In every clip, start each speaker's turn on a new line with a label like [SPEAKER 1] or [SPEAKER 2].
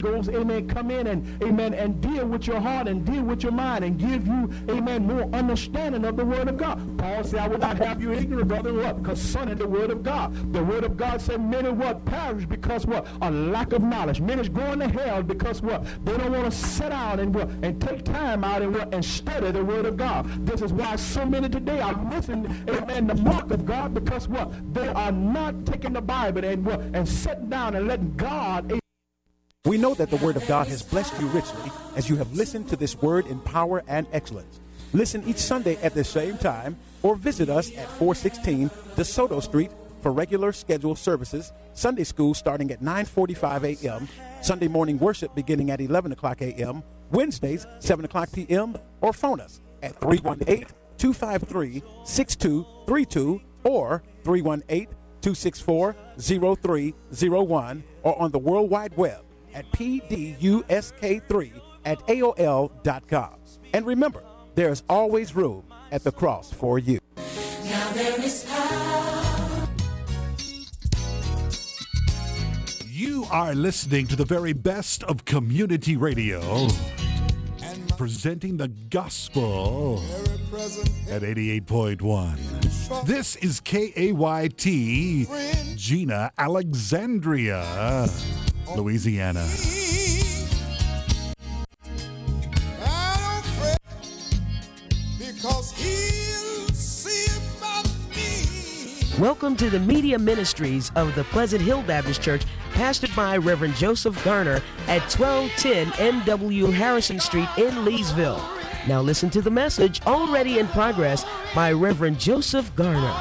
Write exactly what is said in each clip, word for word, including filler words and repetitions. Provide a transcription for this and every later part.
[SPEAKER 1] Ghost, amen, come in and, amen, and deal with your heart and deal with your mind and give you, amen, more understanding of the word of God. Paul said, I will not have you ignorant, brother, what? Concerning the word of God. The word of God said many what? Perish because what? A lack of knowledge. Many is going to hell because what? They don't want to sit down and what? And take time out and what? And study the word of God. This is why so many today are missing, amen, the mark of God because what? They are not taking the Bible and what? And sitting down and letting God, amen.
[SPEAKER 2] We know that the Word of God has blessed you richly as you have listened to this word in power and excellence. Listen each Sunday at the same time or visit us at four sixteen DeSoto Street for regular scheduled services, Sunday school starting at nine forty-five a.m., Sunday morning worship beginning at eleven o'clock a.m., Wednesdays seven o'clock p.m., or phone us at three one eight, two five three, six two three two or three one eight, two six four, zero three zero one or on the World Wide Web at p d u s k three at a o l dot com. And remember, there's always room at the cross for you.
[SPEAKER 3] Now there is power.
[SPEAKER 4] You are listening to the very best of community radio, presenting the gospel at eighty-eight point one. This is K A Y T, Gina, Alexandria, Louisiana.
[SPEAKER 5] I don't fret, because he'll see about me.
[SPEAKER 6] Welcome to the media ministries of the Pleasant Hill Baptist Church, pastored by Reverend Joseph Garner at twelve ten M W Harrison Street in Leesville. Now listen to the message already in progress by Reverend Joseph Garner.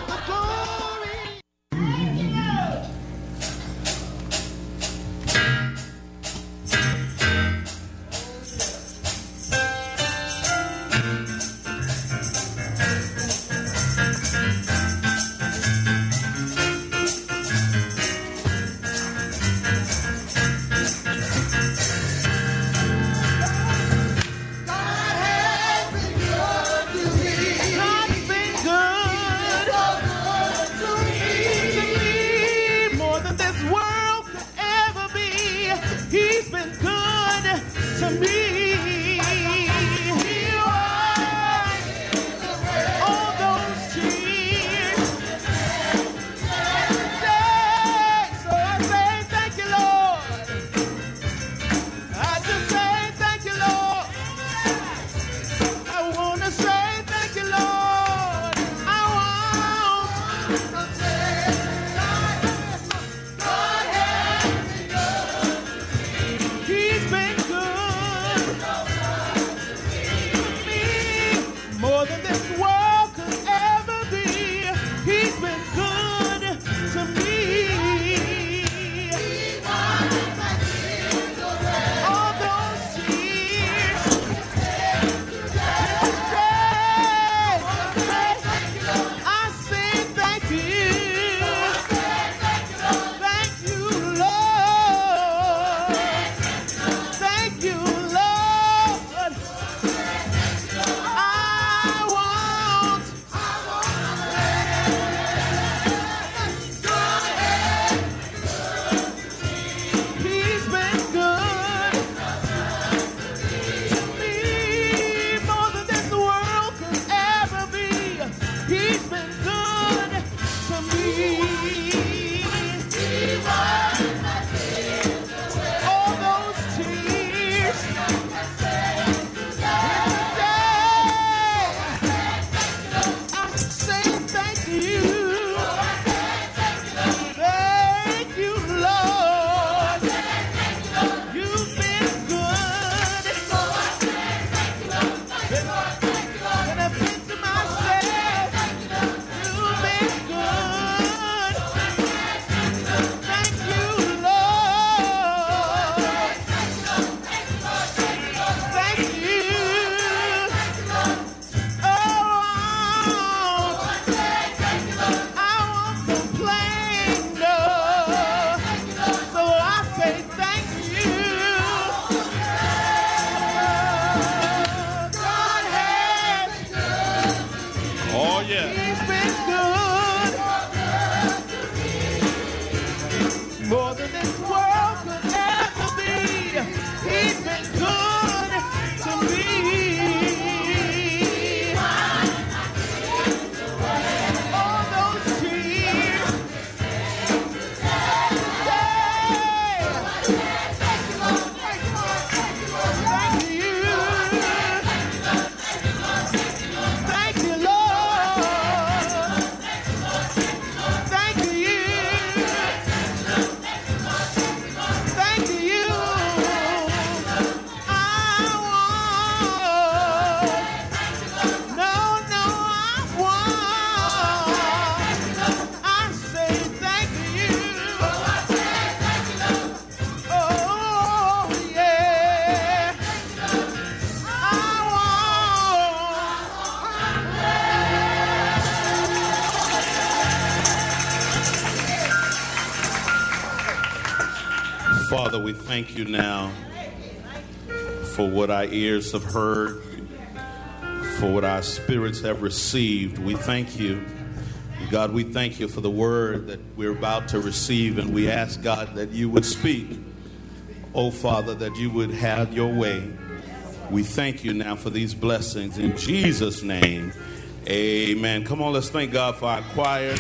[SPEAKER 7] Father, we thank you now for what our ears have heard, for what our spirits have received. We thank you. God, we thank you for the word that we're about to receive, and we ask, God, that you would speak. Oh, Father, that you would have your way. We thank you now for these blessings. In Jesus' name, amen. Come on, let's thank God for our choir.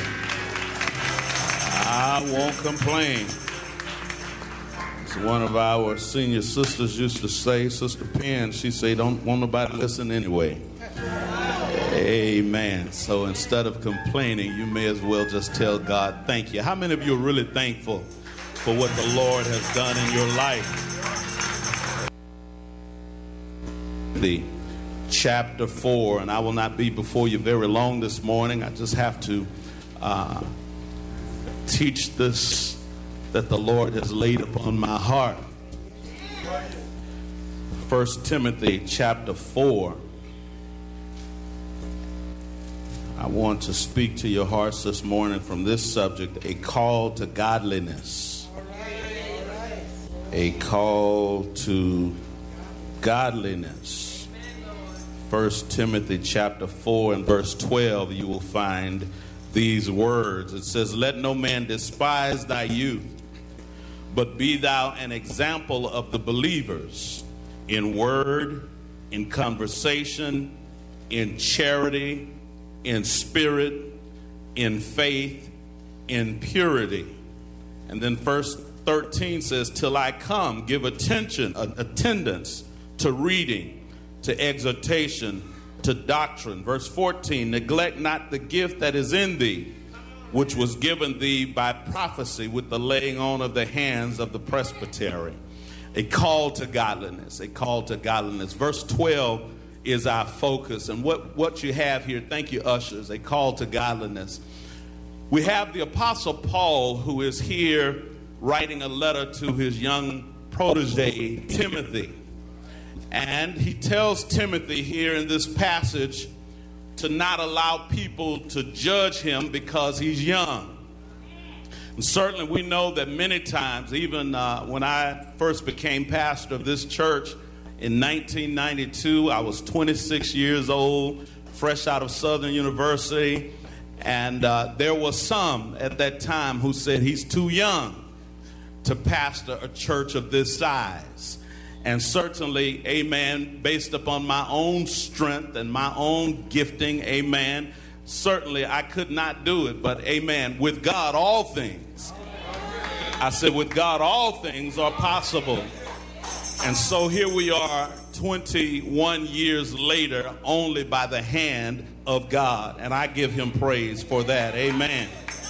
[SPEAKER 7] I won't complain. As one of our senior sisters used to say, Sister Penn, she said, don't want nobody to listen anyway. Amen. So instead of complaining, you may as well just tell God, thank you. How many of you are really thankful for what the Lord has done in your life? The chapter four, and I will not be before you very long this morning. I just have to uh, teach this that the Lord has laid upon my heart. First Timothy chapter four. I want to speak to your hearts this morning from this subject, a call to godliness. A call to godliness. First Timothy chapter four and verse twelve, you will find these words. It says, let no man despise thy youth, but be thou an example of the believers in word, in conversation, in charity, in spirit, in faith, in purity. And then verse thirteen says, till I come, give attention, uh, attendance to reading, to exhortation, to doctrine. Verse fourteen, neglect not the gift that is in thee, which was given thee by prophecy with the laying on of the hands of the presbytery. A call to godliness, a call to godliness. Verse twelve is our focus. And what, what you have here, thank you, ushers, a call to godliness. We have the Apostle Paul, who is here writing a letter to his young protege, Timothy. And he tells Timothy here in this passage to not allow people to judge him because he's young. And certainly we know that many times, even uh, when I first became pastor of this church in nineteen ninety-two, I was twenty-six years old, fresh out of Southern University. And uh, there were some at that time who said he's too young to pastor a church of this size. And certainly, amen, based upon my own strength and my own gifting, amen, certainly I could not do it. But amen, with God, all things. I said, with God, all things are possible. And so here we are twenty-one years later, only by the hand of God. And I give him praise for that. Amen.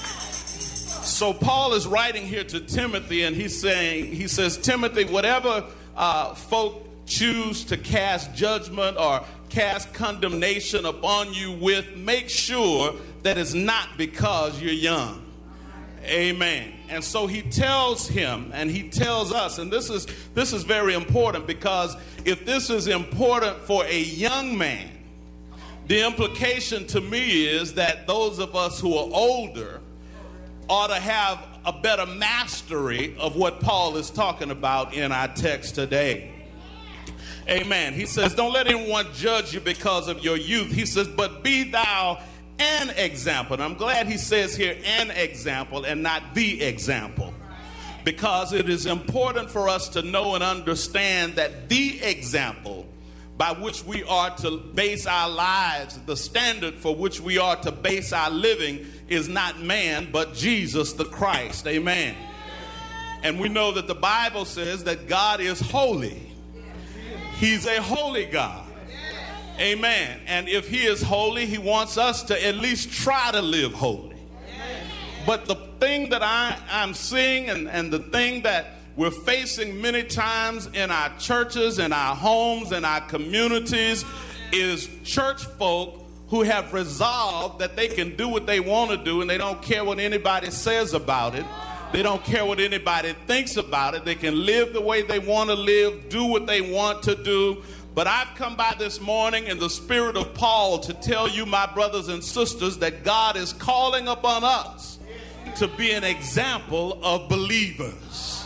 [SPEAKER 7] So Paul is writing here to Timothy, and he's saying, he says, Timothy, whatever uh, folk choose to cast judgment or cast condemnation upon you with, make sure that it's not because you're young. Amen. And so he tells him, and he tells us, and this is this is very important, because if this is important for a young man, the implication to me is that those of us who are older ought to have a better mastery of what Paul is talking about in our text today. Amen. He says, don't let anyone judge you because of your youth. He says, but be thou an example. And I'm glad he says here an example and not the example, because it is important for us to know and understand that the example by which we are to base our lives, the standard for which we are to base our living, is not man, but Jesus the Christ. Amen. And we know that the Bible says that God is holy. He's a holy God. Amen. And if he is holy, he wants us to at least try to live holy. But the thing that I, I'm seeing and, and the thing that we're facing many times in our churches, in our homes, in our communities, is church folk who have resolved that they can do what they want to do, and they don't care what anybody says about it. They don't care what anybody thinks about it. They can live the way they want to live, do what they want to do. But I've come by this morning in the spirit of Paul to tell you, my brothers and sisters, that God is calling upon us to be an example of believers.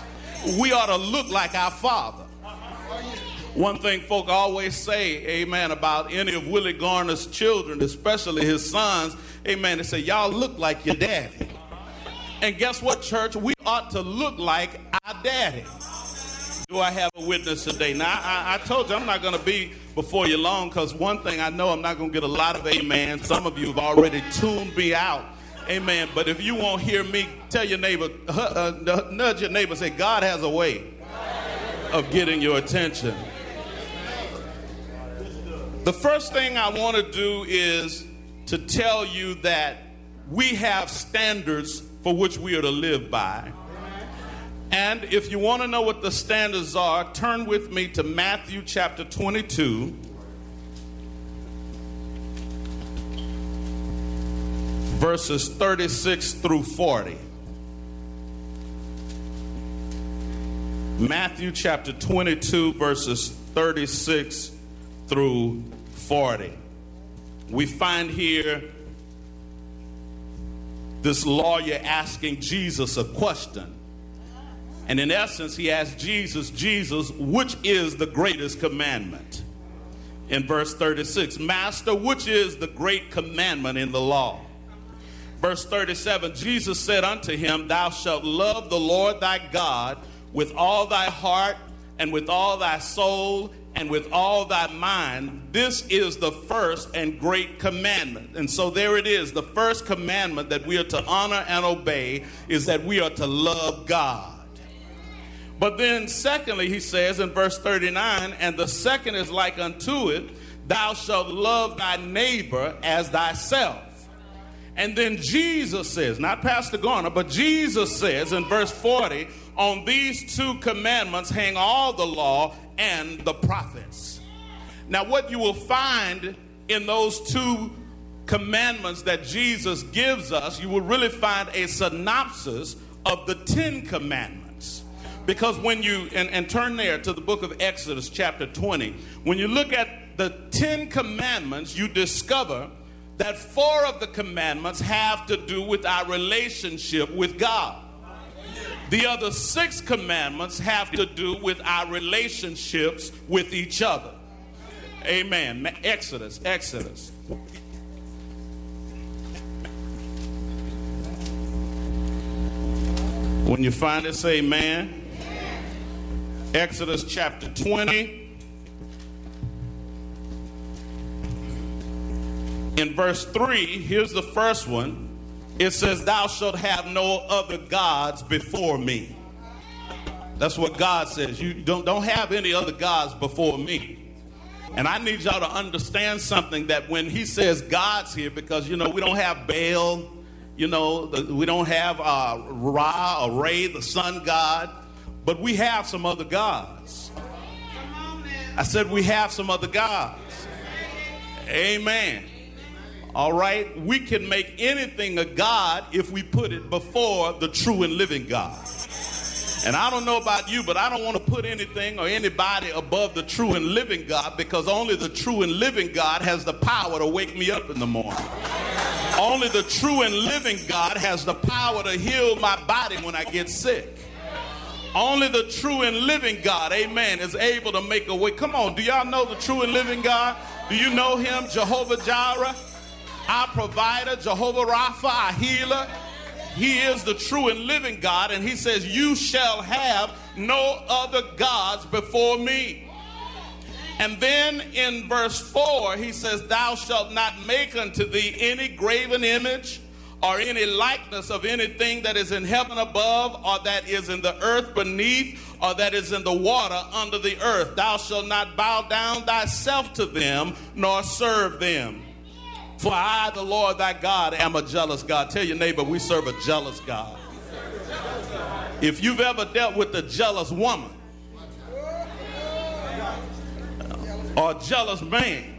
[SPEAKER 7] we ought to look like our Father. One thing folk always say, amen, about any of Willie Garner's children, especially his sons, amen, they say, y'all look like your daddy. And guess what, church? We ought to look like our daddy. Do I have a witness today? Now, I, I told you I'm not going to be before you long, because one thing I know, I'm not going to get a lot of amen. Some of you have already tuned me out. Amen. But if you won't hear me, tell your neighbor, uh, uh, nudge your neighbor, say, God has a way of getting your attention. The first thing I want to do is to tell you that we have standards for which we are to live by. And if you want to know what the standards are, turn with me to Matthew chapter twenty-two, verses thirty-six through forty. Matthew chapter twenty-two, verses thirty-six through forty. We find here this lawyer asking Jesus a question. And in essence, he asked Jesus, Jesus, which is the greatest commandment? In verse thirty-six, Master, which is the great commandment in the law? Verse thirty-seven, Jesus said unto him, Thou shalt love the Lord thy God with all thy heart and with all thy soul and with all thy mind. This is the first and great commandment. And so there it is. The first commandment that we are to honor and obey is that we are to love God. But then secondly, he says in verse thirty-nine, and the second is like unto it, thou shalt love thy neighbor as thyself. And then Jesus says, not Pastor Garner, but Jesus says in verse forty, on these two commandments hang all the law and the prophets. Now what you will find in those two commandments that Jesus gives us, you will really find a synopsis of the Ten Commandments. Because when you, and, and turn there to the book of Exodus chapter twenty, when you look at the Ten Commandments, you discover that four of the commandments have to do with our relationship with God. The other six commandments have to do with our relationships with each other. Amen. Exodus, Exodus. When you find it, say amen. Exodus chapter twenty. In verse three, here's the first one. It says, thou shalt have no other gods before me. That's what God says. You don't, don't have any other gods before me. And I need y'all to understand something, that when he says gods here, because, you know, we don't have Baal, you know, the, we don't have uh, Ra or Ray, the sun god, but we have some other gods. I said we have some other gods. Amen. All right, we can make anything a god if we put it before the true and living God. And I don't know about you, but I don't want to put anything or anybody above the true and living God, because only the true and living God has the power to wake me up in the morning. Only the true and living God has the power to heal my body when I get sick. Only the true and living God, amen, is able to make a way. Come on, do y'all know the true and living God? Do you know him? Jehovah Jireh, our provider, Jehovah Rapha, our healer. He is the true and living God, and he says, you shall have no other gods before me. And then in verse four, he says, thou shalt not make unto thee any graven image or any likeness of anything that is in heaven above, or that is in the earth beneath, or that is in the water under the earth. Thou shalt not bow down thyself to them, nor serve them. For I, the Lord thy God, am a jealous God. Tell your neighbor, we serve a jealous God. If you've ever dealt with a jealous woman or a jealous man,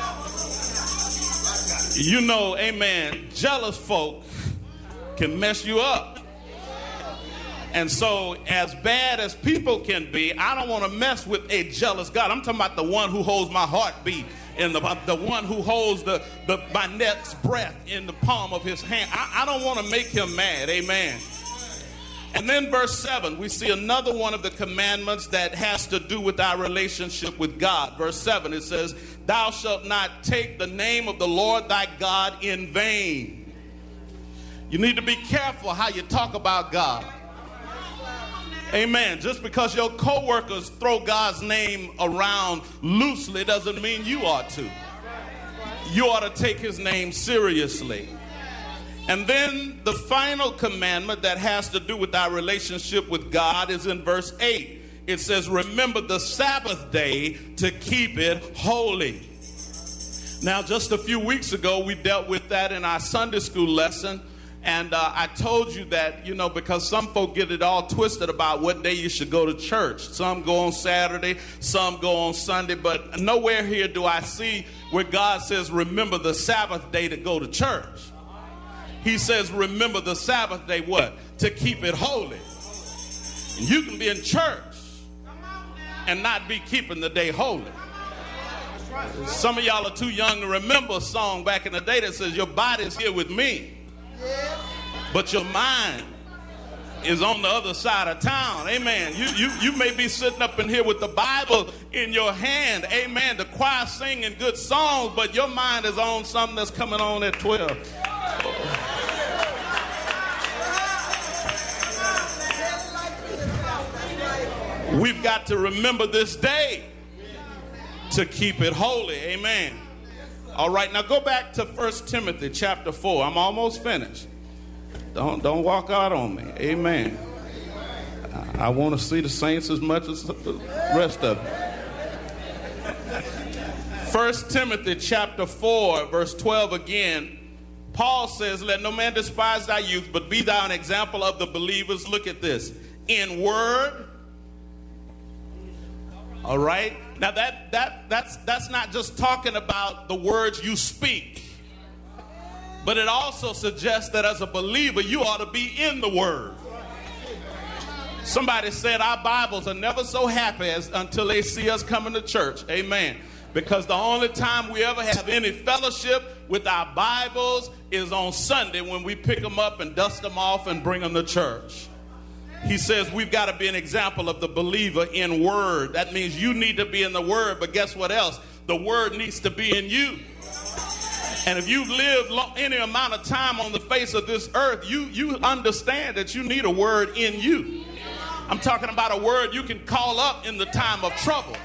[SPEAKER 7] you know, amen, jealous folk can mess you up. And so as bad as people can be, I don't want to mess with a jealous God. I'm talking about the one who holds my heartbeat, and the, the one who holds the, the my next breath in the palm of his hand. I, I don't want to make him mad, amen. And then verse seven, we see another one of the commandments that has to do with our relationship with God. Verse seven, it says, thou shalt not take the name of the Lord thy God in vain. You need to be careful how you talk about God. Amen. Just because your co-workers throw God's name around loosely doesn't mean you ought to. You ought to take his name seriously. And then the final commandment that has to do with our relationship with God is in verse eight. It says, remember the Sabbath day to keep it holy. Now, just a few weeks ago, we dealt with that in our Sunday school lesson. And uh, I told you that, you know, because some folk get it all twisted about what day you should go to church. Some go on Saturday, some go on Sunday. But nowhere here do I see where God says, remember the Sabbath day to go to church. He says, remember the Sabbath day, what? To keep it holy. You can be in church and not be keeping the day holy. Some of y'all are too young to remember a song back in the day that says, your body's here with me, but your mind is on the other side of town. Amen. You, you, you may be sitting up in here with the Bible in your hand. Amen. The choir singing good songs, but your mind is on something that's coming on at twelve. We've got to remember this day to keep it holy. Amen. All right, now go back to First Timothy chapter four. I'm almost finished. Don't, don't walk out on me. Amen. I, I want to see the saints as much as the rest of them. First Timothy chapter four, verse twelve again. Paul says, let no man despise thy youth, but be thou an example of the believers. Look at this. In word. All right. Now that that that's that's not just talking about the words you speak, but it also suggests that as a believer you ought to be in the word. Somebody said our Bibles are never so happy as until they see us coming to church. Amen. Because the only time we ever have any fellowship with our Bibles is on Sunday when we pick them up and dust them off and bring them to church. He says we've got to be an example of the believer in word. That means you need to be in the word, but guess what else? The word needs to be in you. And if you've lived any amount of time on the face of this earth, you, you understand that you need a word in you. I'm talking about a word you can call up in the time of trouble.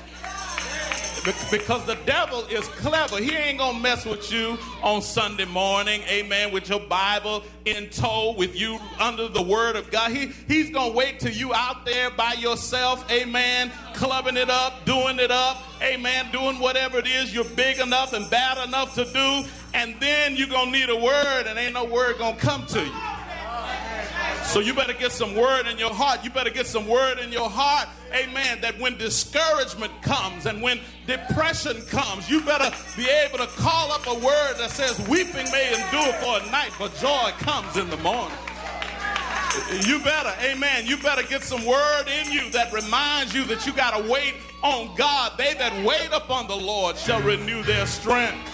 [SPEAKER 7] Because the devil is clever. He ain't gonna mess with you on Sunday morning, amen, with your Bible in tow, with you under the word of God. He, he's gonna wait till you out there by yourself, amen, clubbing it up, doing it up, amen, doing whatever it is you're big enough and bad enough to do, and then you're gonna need a word, and ain't no word gonna come to you. So you better get some word in your heart. You better get some word in your heart, amen, that when discouragement comes and when depression comes, you better be able to call up a word that says, weeping may endure for a night, but joy comes in the morning. You better, amen, you better get some word in you that reminds you that you got to wait on God. They that wait upon the Lord shall renew their strength.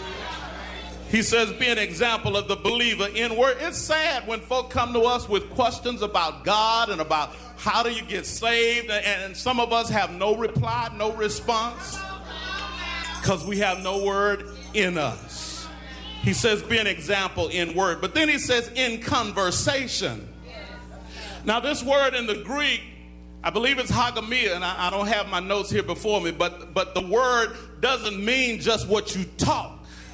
[SPEAKER 7] He says, be an example of the believer in word. It's sad when folk come to us with questions about God and about how do you get saved, and some of us have no reply, no response, because we have no word in us. He says, be an example in word. But then he says, in conversation. Now, this word in the Greek, I believe it's hagamia, and I, I don't have my notes here before me, but, but the word doesn't mean just what you talk.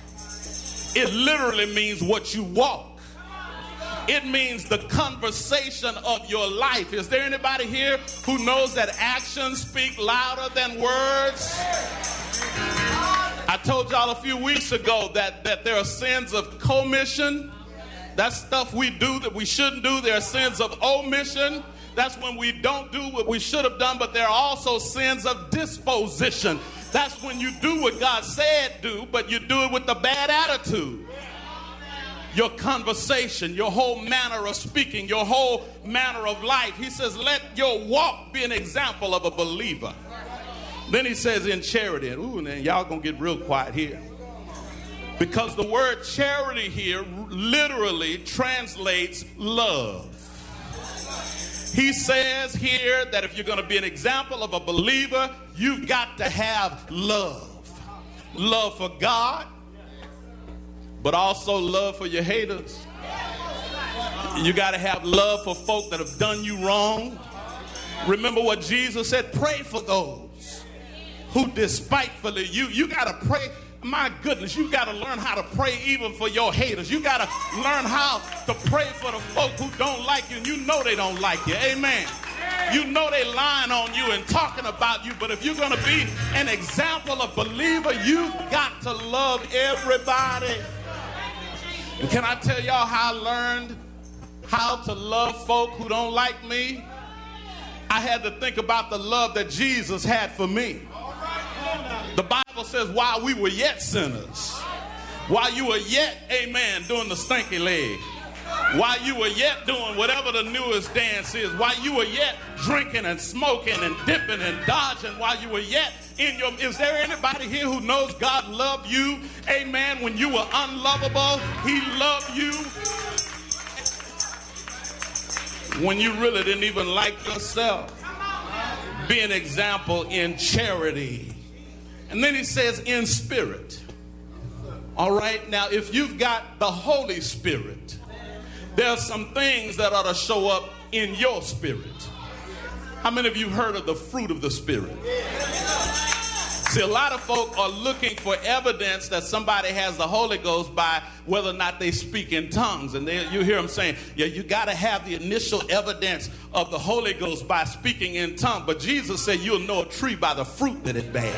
[SPEAKER 7] It literally means what you walk. It means the conversation of your life. Is there anybody here who knows that actions speak louder than words? I told y'all a few weeks ago that, that there are sins of commission. That's stuff we do that we shouldn't do. There are sins of omission. That's when we don't do what we should have done. But there are also sins of disposition. That's when you do what God said do, but you do it with a bad attitude. Your conversation, your whole manner of speaking, your whole manner of life. He says, let your walk be an example of a believer. Then he says in charity, and ooh, man, y'all gonna get real quiet here. Because the word charity here literally translates love. He says here that if you're going to be an example of a believer, you've got to have love. Love for God, but also love for your haters. You got to have love for folk that have done you wrong. Remember what Jesus said, pray for those who despitefully you. You got to pray. My goodness, you got to learn how to pray even for your haters. You got to learn how to pray for the folk who don't like you, and you know they don't like you. Amen. You know they lying on you and talking about you, but if you're going to be an example of believer, you've got to love everybody. And can I tell y'all how I learned how to love folk who don't like me? I had to think about the love that Jesus had for me. The Bible says while we were yet sinners, while you were yet, amen, doing the stinky leg, while you were yet doing whatever the newest dance is, while you were yet drinking and smoking and dipping and dodging, while you were yet in your, is there anybody here who knows God loved you, amen, when you were unlovable? He loved you when you really didn't even like yourself. Be an example in charity. And then he says in spirit. All right, now if you've got the Holy Spirit, there are some things that ought to show up in your spirit. How many of you heard of the fruit of the Spirit? See, a lot of folk are looking for evidence that somebody has the Holy Ghost by whether or not they speak in tongues. And they, you hear them saying, yeah, you got to have the initial evidence of the Holy Ghost by speaking in tongues. But Jesus said you'll know a tree by the fruit that it bears.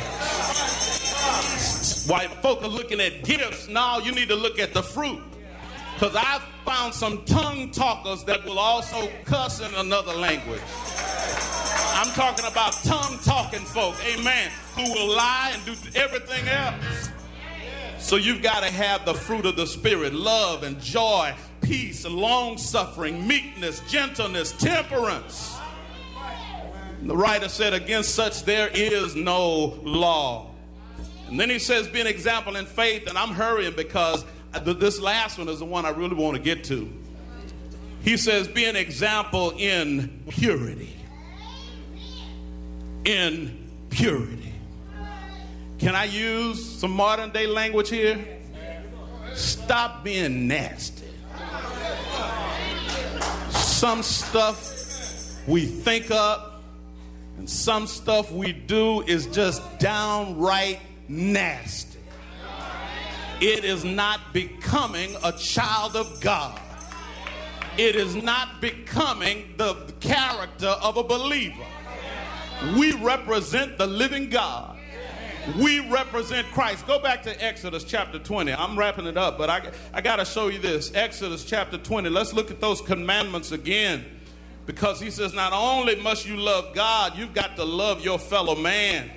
[SPEAKER 7] While folk are looking at gifts, now you need to look at the fruit. Because I've found some tongue talkers that will also cuss in another language. I'm talking about tongue-talking folk, amen, who will lie and do everything else. So you've got to have the fruit of the Spirit, love and joy, peace, long-suffering, meekness, gentleness, temperance. The writer said, against such there is no law. And then he says, be an example in faith, and I'm hurrying because this last one is the one I really want to get to. He says, be an example in purity. In purity. Can I use some modern day language here? Stop being nasty. Some stuff we think up and some stuff we do is just downright nasty. It is not becoming a child of God. It is not becoming the character of a believer. We represent the living God. We represent Christ. Go back to Exodus chapter twenty. I'm wrapping it up, but I, I got to show you this. Exodus chapter twenty. Let's look at those commandments again. Because he says not only must you love God, you've got to love your fellow man.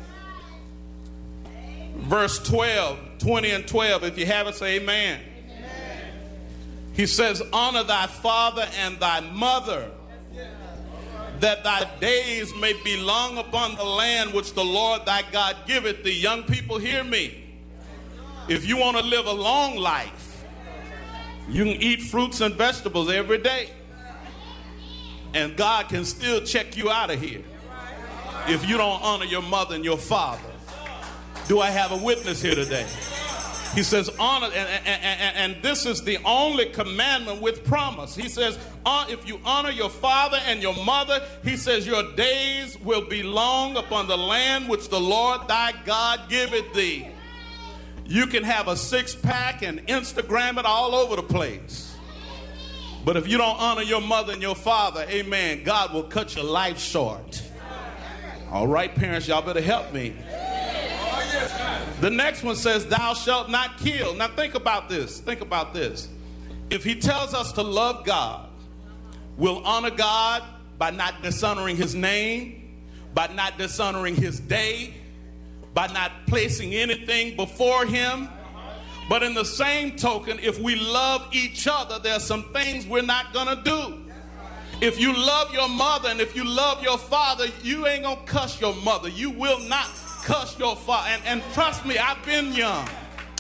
[SPEAKER 7] Verse twelve, twenty and twelve. If you have it, say amen. Amen. He says, honor thy father and thy mother, that thy days may be long upon the land which the Lord thy God giveth thee. Young people, hear me. If you want to live a long life, you can eat fruits and vegetables every day. And God can still check you out of here if you don't honor your mother and your father. Do I have a witness here today? He says, honor, and, and, and, and this is the only commandment with promise. He says, uh, if you honor your father and your mother, he says, your days will be long upon the land which the Lord thy God giveth thee. You can have a six-pack and Instagram it all over the place. But if you don't honor your mother and your father, amen, God will cut your life short. All right, parents, y'all better help me. The next one says, thou shalt not kill. Now think about this. Think about this. If he tells us to love God, we'll honor God by not dishonoring his name, by not dishonoring his day, by not placing anything before him. But in the same token, if we love each other, there are some things we're not going to do. If you love your mother and if you love your father, you ain't going to cuss your mother. You will not cuss your father. And, and trust me, I've been young.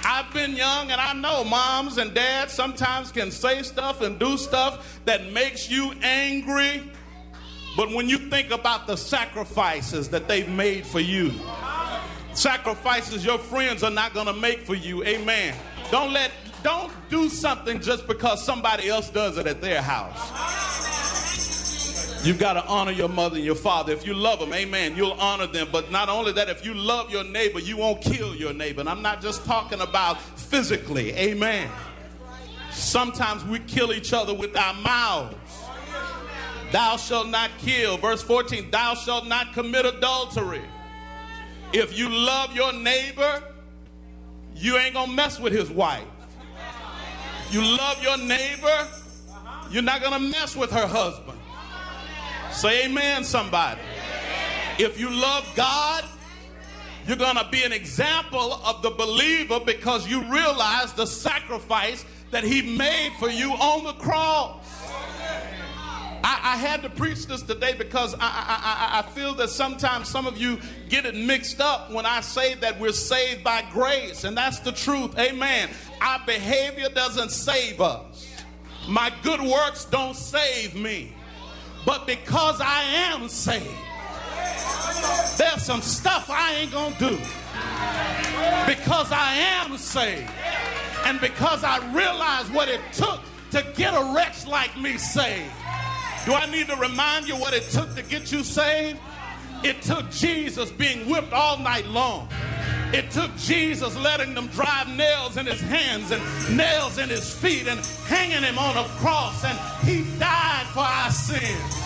[SPEAKER 7] I've been young and I know moms and dads sometimes can say stuff and do stuff that makes you angry. But when you think about the sacrifices that they've made for you, sacrifices your friends are not going to make for you, amen. Don't let, don't do something just because somebody else does it at their house. You've got to honor your mother and your father. If you love them, amen, you'll honor them. But not only that, if you love your neighbor, you won't kill your neighbor. And I'm not just talking about physically, amen. Sometimes we kill each other with our mouths. Thou shalt not kill. Verse fourteen, thou shalt not commit adultery. If you love your neighbor, you ain't gonna mess with his wife. If you love your neighbor, you're not gonna mess with her husband. Say amen, somebody. If you love God, you're gonna be an example of the believer because you realize the sacrifice that he made for you on the cross. I, I had to preach this today because I, I, I, I feel that sometimes some of you get it mixed up when I say that we're saved by grace, and that's the truth, amen. Our behavior doesn't save us. My good works don't save me. But because I am saved, there's some stuff I ain't gonna do. Because I am saved, and because I realize what it took to get a wretch like me saved. Do I need to remind you what it took to get you saved? It took Jesus being whipped all night long. It took Jesus letting them drive nails in his hands and nails in his feet and hanging him on a cross, and he died for our sins.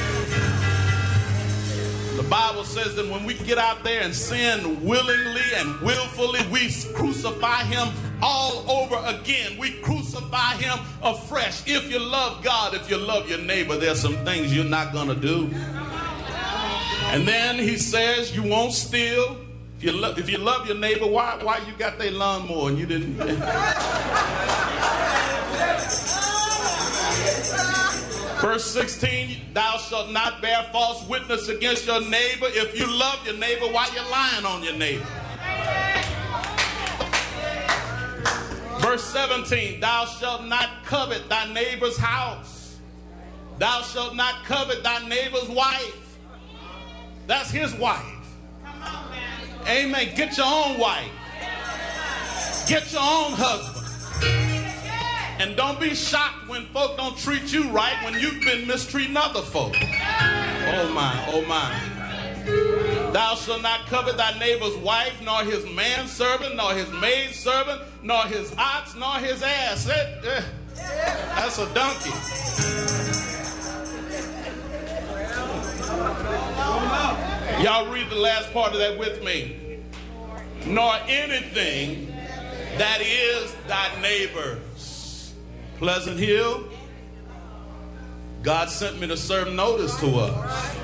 [SPEAKER 7] The Bible says that when we get out there and sin willingly and willfully, we crucify him all over again. We crucify him afresh. If you love God, if you love your neighbor, there's some things you're not going to do. And then he says you won't steal. If you, lo- if you love your neighbor, why, why you got their lawnmower and you didn't? Verse sixteen, thou shalt not bear false witness against your neighbor. If you love your neighbor, why you lying on your neighbor? Verse seventeen, thou shalt not covet thy neighbor's house. Thou shalt not covet thy neighbor's wife. That's his wife. Amen. Get your own wife. Get your own husband. And don't be shocked when folk don't treat you right when you've been mistreating other folk. Oh my, oh my. Thou shalt not covet thy neighbor's wife, nor his manservant, nor his maidservant, nor his ox, nor his ass. Eh, eh, that's a donkey. Y'all read the last part of that with me. Nor anything that is thy neighbor's. Pleasant Hill, God sent me to serve notice to us.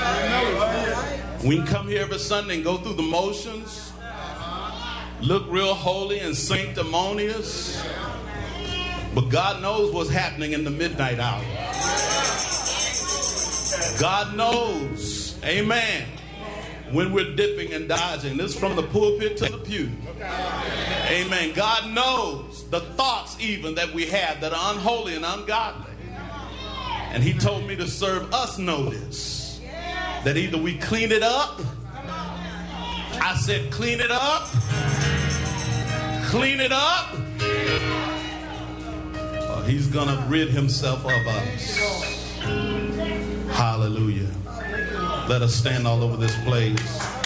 [SPEAKER 7] We can come here every Sunday and go through the motions, look real holy and sanctimonious, but God knows what's happening in the midnight hour. God knows, amen, when we're dipping and dodging. This is from the pulpit to the pew. Amen. God knows the thoughts even that we have that are unholy and ungodly. And he told me to serve us notice that either we clean it up. I said clean it up. Clean it up. Or he's going to rid himself of us. Hallelujah. Let us stand all over this place.